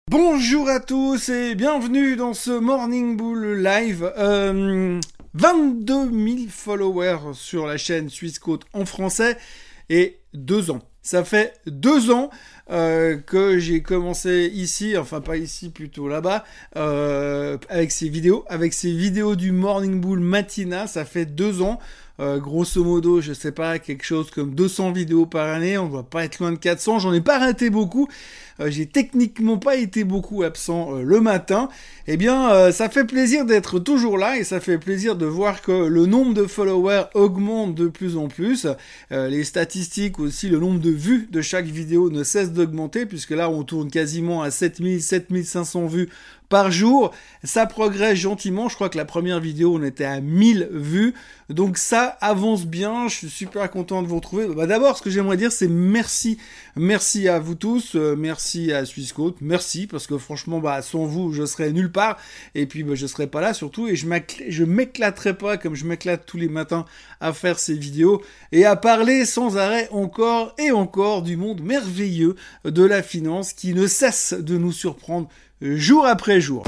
Bonjour à tous et bienvenue dans ce Morning Bull Live. 22 000 followers sur la chaîne Suisse Côte en français et 2 ans. Ça fait 2 ans que j'ai commencé ici, enfin pas ici, plutôt là-bas, avec ces vidéos du Morning Bull matinal. Ça fait 2 ans. Grosso modo, je sais pas, quelque chose comme 200 vidéos par année, on ne doit pas être loin de 400, j'en ai pas raté beaucoup, j'ai techniquement pas été beaucoup absent le matin. Eh bien, ça fait plaisir d'être toujours là et ça fait plaisir de voir que le nombre de followers augmente de plus en plus. Les statistiques aussi, le nombre de vues de chaque vidéo ne cesse d'augmenter puisque là on tourne quasiment à 7500 vues par jour. Ça progresse gentiment, je crois que la première vidéo on était à 1000 vues, donc ça avance bien, je suis super content de vous retrouver. D'abord, ce que j'aimerais dire, c'est merci à vous tous, merci à Suisse Côte, merci, parce que franchement, sans vous, je serais nulle part, et puis je serais pas là surtout, et je m'éclaterais pas comme je m'éclate tous les matins à faire ces vidéos, et à parler sans arrêt encore et encore du monde merveilleux de la finance qui ne cesse de nous surprendre jour après jour.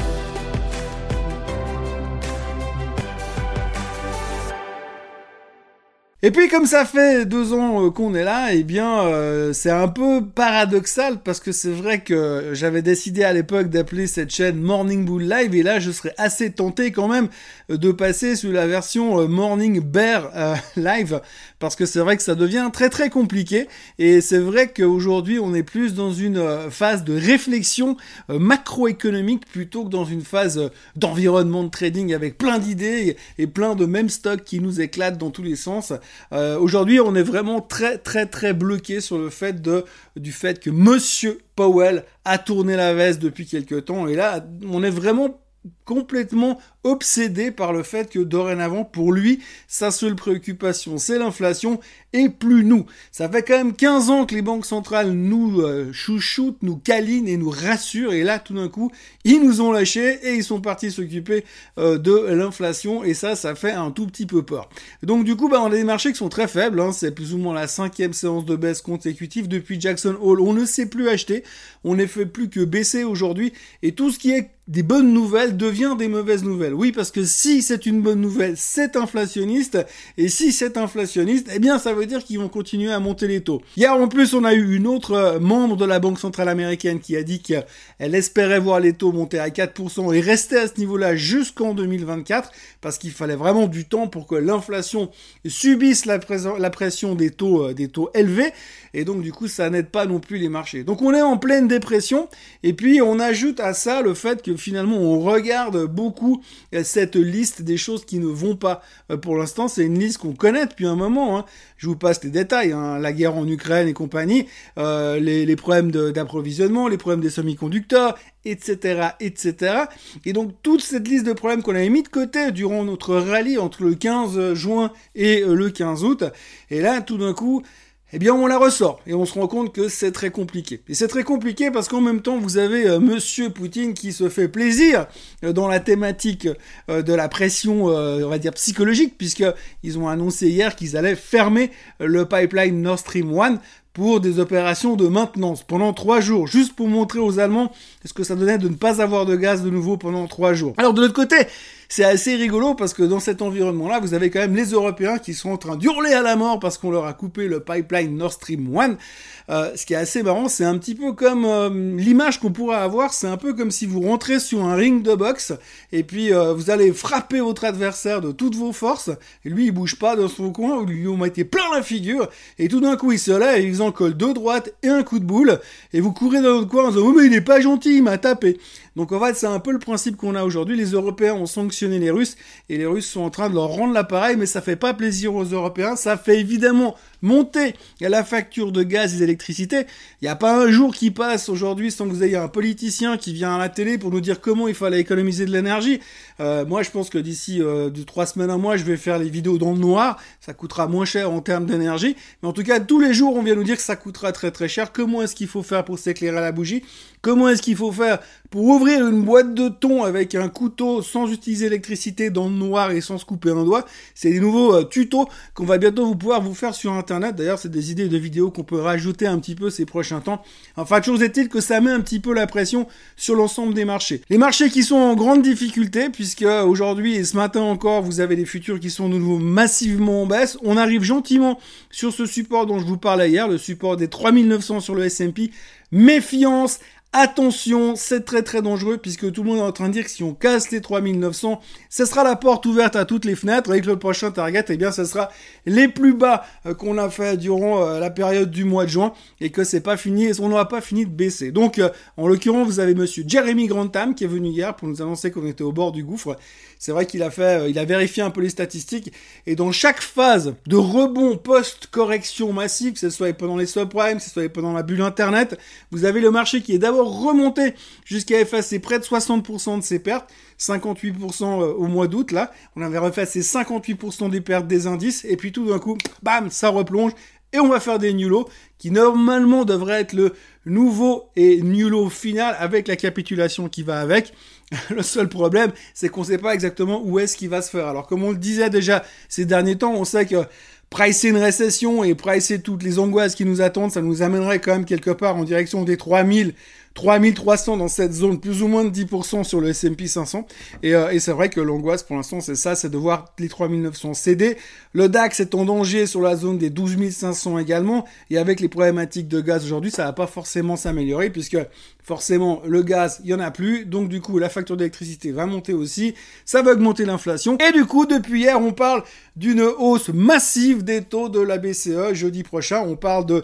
Et puis comme ça fait 2 ans qu'on est là, eh bien c'est un peu paradoxal parce que c'est vrai que j'avais décidé à l'époque d'appeler cette chaîne Morning Bull Live et là je serais assez tenté quand même de passer sur la version Morning Bear Live parce que c'est vrai que ça devient très très compliqué et c'est vrai qu'aujourd'hui on est plus dans une phase de réflexion macroéconomique plutôt que dans une phase d'environnement de trading avec plein d'idées et plein de mêmes stocks qui nous éclatent dans tous les sens. Aujourd'hui, on est vraiment très très très bloqué sur le fait du fait que Monsieur Powell a tourné la veste depuis quelques temps et là, on est vraiment complètement obsédé par le fait que dorénavant, pour lui, sa seule préoccupation, c'est l'inflation et plus nous. Ça fait quand même 15 ans que les banques centrales nous chouchoutent, nous câlinent et nous rassurent et là, tout d'un coup, ils nous ont lâchés et ils sont partis s'occuper de l'inflation et ça fait un tout petit peu peur. Donc du coup, on a des marchés qui sont très faibles, c'est plus ou moins la 5e séance de baisse consécutive depuis Jackson Hole. On ne sait plus acheter, on ne fait plus que baisser aujourd'hui et tout ce qui est des bonnes nouvelles devient des mauvaises nouvelles. Oui, parce que si c'est une bonne nouvelle, c'est inflationniste. Et si c'est inflationniste, eh bien, ça veut dire qu'ils vont continuer à monter les taux. Hier, en plus, on a eu une autre membre de la Banque centrale américaine qui a dit qu'elle espérait voir les taux monter à 4% et rester à ce niveau-là jusqu'en 2024, parce qu'il fallait vraiment du temps pour que l'inflation subisse la pression des taux élevés. Et donc, du coup, ça n'aide pas non plus les marchés. Donc, on est en pleine dépression. Et puis, on ajoute à ça le fait que finalement, on regarde beaucoup cette liste des choses qui ne vont pas. Pour l'instant, c'est une liste qu'on connaît depuis un moment. Je vous passe les détails. La guerre en Ukraine et compagnie, les problèmes d'approvisionnement, les problèmes des semi-conducteurs, etc., etc. Et donc, toute cette liste de problèmes qu'on avait mis de côté durant notre rallye entre le 15 juin et le 15 août. Et là, tout d'un coup, eh bien, on la ressort et on se rend compte que c'est très compliqué. Et c'est très compliqué parce qu'en même temps, vous avez Monsieur Poutine qui se fait plaisir dans la thématique de la pression, on va dire psychologique, puisqu'ils ont annoncé hier qu'ils allaient fermer le pipeline Nord Stream 1 pour des opérations de maintenance pendant 3 jours, juste pour montrer aux Allemands ce que ça donnait de ne pas avoir de gaz de nouveau pendant 3 jours. Alors de l'autre côté, c'est assez rigolo parce que dans cet environnement-là, vous avez quand même les Européens qui sont en train d'hurler à la mort parce qu'on leur a coupé le pipeline Nord Stream 1. Ce qui est assez marrant, c'est un petit peu comme l'image qu'on pourrait avoir, c'est un peu comme si vous rentrez sur un ring de boxe et puis vous allez frapper votre adversaire de toutes vos forces et lui il bouge pas dans son coin, vous lui mettez plein la figure et tout d'un coup il se lève et il vous en colle 2 droites et un coup de boule et vous courez dans votre coin en disant « Oh mais il est pas gentil, il m'a tapé ». Donc en fait, c'est un peu le principe qu'on a aujourd'hui. Les Européens ont sanctionné les Russes et les Russes sont en train de leur rendre l'appareil, mais ça fait pas plaisir aux Européens. Ça fait évidemment monter la facture de gaz et d'électricité. Il n'y a pas un jour qui passe aujourd'hui sans que vous ayez un politicien qui vient à la télé pour nous dire comment il fallait économiser de l'énergie. Moi, je pense que d'ici 3 semaines à mois, je vais faire les vidéos dans le noir. Ça coûtera moins cher en termes d'énergie. Mais en tout cas, tous les jours, on vient nous dire que ça coûtera très très cher. Comment est-ce qu'il faut faire pour s'éclairer à la bougie? Comment est-ce qu'il faut faire pour ouvrir une boîte de thon avec un couteau sans utiliser l'électricité dans le noir et sans se couper un doigt? C'est des nouveaux tutos qu'on va bientôt pouvoir vous faire sur Internet. internet. D'ailleurs, c'est des idées de vidéos qu'on peut rajouter un petit peu ces prochains temps. Enfin, toujours est-il que ça met un petit peu la pression sur l'ensemble des marchés. Les marchés qui sont en grande difficulté, puisque aujourd'hui et ce matin encore, vous avez des futurs qui sont de nouveau massivement en baisse. On arrive gentiment sur ce support dont je vous parlais hier, le support des 3900 sur le S&P. Méfiance, attention, c'est très très dangereux puisque tout le monde est en train de dire que si on casse les 3900, ce sera la porte ouverte à toutes les fenêtres et que le prochain target, eh bien, ce sera les plus bas qu'on a fait durant la période du mois de juin et que c'est pas fini et on n'aura pas fini de baisser. Donc, en l'occurrence, vous avez monsieur Jeremy Grantham qui est venu hier pour nous annoncer qu'on était au bord du gouffre. C'est vrai qu'il a il a vérifié un peu les statistiques et dans chaque phase de rebond post-correction massive, que ce soit pendant les subprimes, que ce soit pendant la bulle internet, vous avez le marché qui est d'abord remonté jusqu'à effacer près de 60% de ses pertes, 58% au mois d'août, là. On avait effacé 58% des pertes des indices et puis tout d'un coup, bam, ça replonge. Et on va faire des new lows qui normalement devraient être le nouveau et new low final avec la capitulation qui va avec. Le seul problème, c'est qu'on ne sait pas exactement où est-ce qu'il va se faire. Alors comme on le disait déjà ces derniers temps, on sait que pricer une récession et pricer toutes les angoisses qui nous attendent, ça nous amènerait quand même quelque part en direction des 3300 dans cette zone, plus ou moins de 10% sur le S&P 500. Et c'est vrai que l'angoisse pour l'instant c'est ça, c'est de voir les 3900 céder. Le DAX est en danger sur la zone des 12 500 également. Et avec les problématiques de gaz aujourd'hui, ça va pas forcément s'améliorer puisque forcément le gaz, il y en a plus. Donc du coup, la facture d'électricité va monter aussi. Ça va augmenter l'inflation. Et du coup, depuis hier, on parle d'une hausse massive des taux de la BCE. Jeudi prochain, on parle de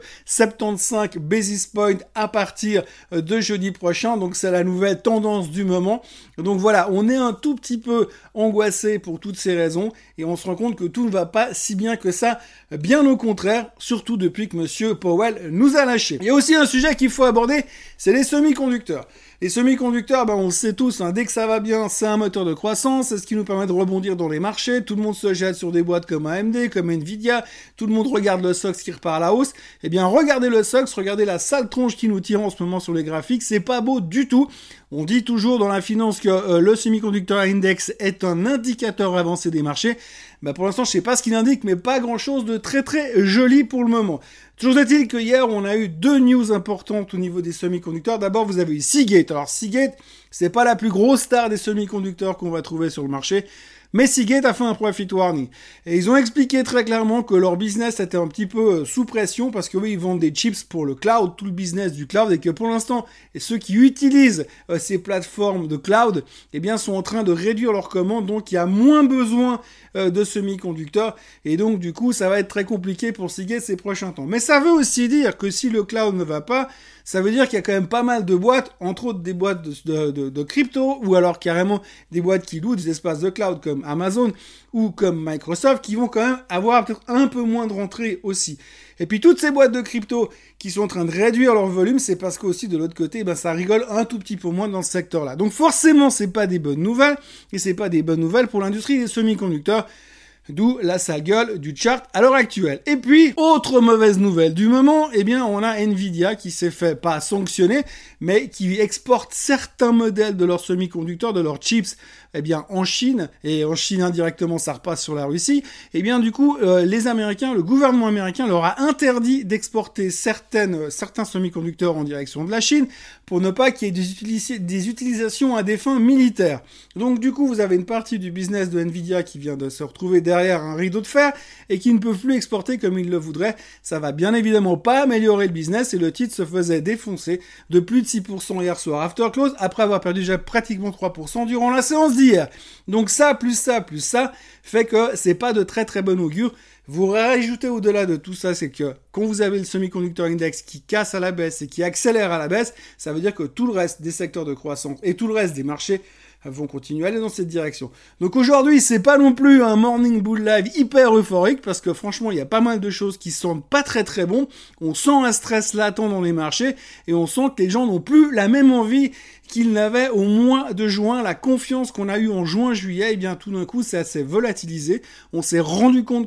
75 basis points à partir de jeudi prochain. Donc c'est la nouvelle tendance du moment. Donc voilà, on est un tout petit peu angoissé pour toutes ces raisons et on se rend compte que tout ne va pas si bien que ça, bien au contraire, surtout depuis que monsieur Powell nous a lâché. Il y a aussi un sujet qu'il faut aborder, c'est les semi-conducteurs. Les semi-conducteurs, on le sait tous, dès que ça va bien, c'est un moteur de croissance, c'est ce qui nous permet de rebondir dans les marchés, tout le monde se jette sur des boîtes comme AMD, comme Nvidia, tout le monde regarde le SOX qui repart à la hausse. Eh bien, regardez le SOX, regardez la sale tronche qui nous tire en ce moment sur les graphiques, c'est pas beau du tout. On dit toujours dans la finance que le semi-conducteur index est un indicateur avancé des marchés. Pour l'instant, je sais pas ce qu'il indique, mais pas grand-chose de très très joli pour le moment. Toujours est-il que hier, on a eu deux news importantes au niveau des semi-conducteurs. D'abord, vous avez eu Seagate. Alors, Seagate, c'est pas la plus grosse star des semi-conducteurs qu'on va trouver sur le marché. Mais Seagate a fait un profit warning. Et ils ont expliqué très clairement que leur business était un petit peu sous pression parce que oui, ils vendent des chips pour le cloud, tout le business du cloud, et que pour l'instant, ceux qui utilisent ces plateformes de cloud, eh bien, sont en train de réduire leurs commandes, donc il y a moins besoin de semi-conducteurs, et donc du coup, ça va être très compliqué pour Seagate ces prochains temps. Mais ça veut aussi dire que si le cloud ne va pas, ça veut dire qu'il y a quand même pas mal de boîtes, entre autres des boîtes de crypto, ou alors carrément des boîtes qui louent des espaces de cloud comme Amazon ou comme Microsoft, qui vont quand même avoir peut-être un peu moins de rentrées aussi. Et puis toutes ces boîtes de crypto qui sont en train de réduire leur volume, c'est parce qu'aussi de l'autre côté, ça rigole un tout petit peu moins dans ce secteur-là. Donc forcément, c'est pas des bonnes nouvelles, et c'est pas des bonnes nouvelles pour l'industrie des semi-conducteurs. D'où la sale gueule du chart à l'heure actuelle. Et puis, autre mauvaise nouvelle du moment, on a Nvidia qui s'est fait pas sanctionner, mais qui exporte certains modèles de leurs semi-conducteurs, de leurs chips, en Chine, et en Chine indirectement ça repasse sur la Russie. Du coup, les Américains, le gouvernement américain leur a interdit d'exporter certains semi-conducteurs en direction de la Chine pour ne pas qu'il y ait des utilisations à des fins militaires. Donc du coup, vous avez une partie du business de Nvidia qui vient de se retrouver derrière un rideau de fer et qui ne peuvent plus exporter comme ils le voudraient. Ça va bien évidemment pas améliorer le business et le titre se faisait défoncer de plus de 6% hier soir after close après avoir perdu déjà pratiquement 3% durant la séance d'hier. Donc ça, plus ça, fait que c'est pas de très très bon augure. Vous rajoutez au-delà de tout ça, c'est que quand vous avez le semi-conducteur index qui casse à la baisse et qui accélère à la baisse, ça veut dire que tout le reste des secteurs de croissance et tout le reste des marchés vont continuer à aller dans cette direction. Donc aujourd'hui, c'est pas non plus un morning bull live hyper euphorique parce que franchement, il y a pas mal de choses qui sentent pas très très bon. On sent un stress latent dans les marchés et on sent que les gens n'ont plus la même envie qu'ils n'avaient au mois de juin. La confiance qu'on a eue en juin-juillet, tout d'un coup, ça s'est volatilisé. On s'est rendu compte que les choses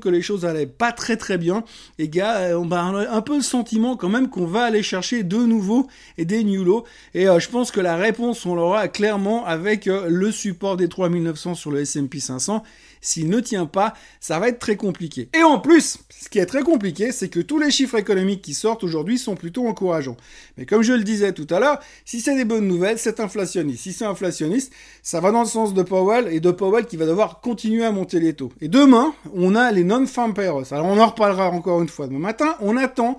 ça allait pas très très bien. Les gars, on a un peu le sentiment quand même qu'on va aller chercher de nouveaux et des new lows. Et je pense que la réponse, on l'aura clairement avec le support des 3900 sur le S&P 500. S'il ne tient pas, ça va être très compliqué. Et en plus, ce qui est très compliqué, c'est que tous les chiffres économiques qui sortent aujourd'hui sont plutôt encourageants. Mais comme je le disais tout à l'heure, si c'est des bonnes nouvelles, c'est inflationniste. Si c'est inflationniste, ça va dans le sens de Powell, et de Powell qui va devoir continuer à monter les taux. Et demain, on a les non-farm payrolls. Alors on en reparlera encore une fois demain matin. On attend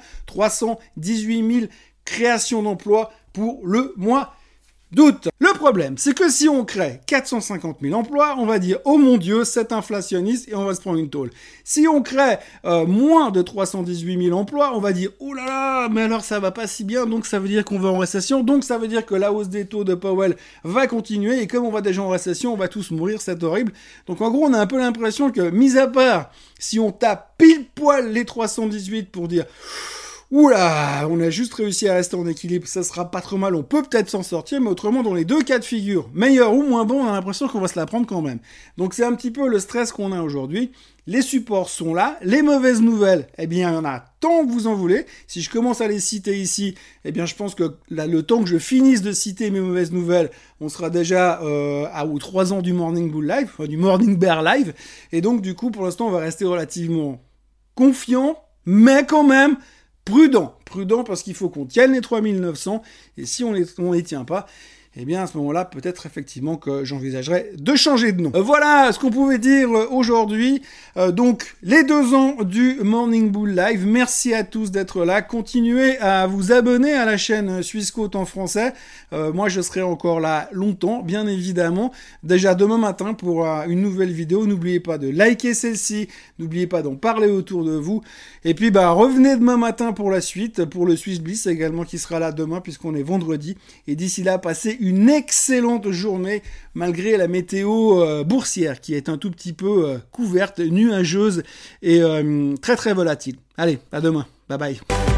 318 000 créations d'emplois pour le mois d'août. Le problème, c'est que si on crée 450 000 emplois, on va dire « Oh mon Dieu, c'est inflationniste » et on va se prendre une tôle. Si on crée moins de 318 000 emplois, on va dire « Oh là là, mais alors ça va pas si bien, donc ça veut dire qu'on va en récession, donc ça veut dire que la hausse des taux de Powell va continuer, et comme on va déjà en récession, on va tous mourir, c'est horrible. » Donc en gros, on a un peu l'impression que, mis à part, si on tape pile poil les 318 pour dire « Oula, on a juste réussi à rester en équilibre, ça sera pas trop mal, on peut peut-être s'en sortir, mais autrement, dans les deux cas de figure, meilleur ou moins bon, on a l'impression qu'on va se la prendre quand même. Donc c'est un petit peu le stress qu'on a aujourd'hui. Les supports sont là, les mauvaises nouvelles, eh bien, il y en a tant que vous en voulez. Si je commence à les citer ici, eh bien, je pense que là, le temps que je finisse de citer mes mauvaises nouvelles, on sera déjà à 3 ans du Morning Bull Live, du Morning Bear Live, et donc, du coup, pour l'instant, on va rester relativement confiant, mais quand même prudent parce qu'il faut qu'on tienne les 3900, et si on les tient pas, eh bien à ce moment-là, peut-être effectivement que j'envisagerais de changer de nom. Voilà ce qu'on pouvait dire aujourd'hui. Donc, les 2 ans du Morning Bull Live. Merci à tous d'être là. Continuez à vous abonner à la chaîne Swissquote en français. Moi, je serai encore là longtemps, bien évidemment. Déjà demain matin pour une nouvelle vidéo. N'oubliez pas de liker celle-ci. N'oubliez pas d'en parler autour de vous. Et puis, revenez demain matin pour la suite, pour le Swiss Bliss également qui sera là demain puisqu'on est vendredi. Et d'ici là, passez une excellente journée malgré la météo boursière qui est un tout petit peu couverte, nuageuse et très très volatile. Allez, à demain. Bye bye.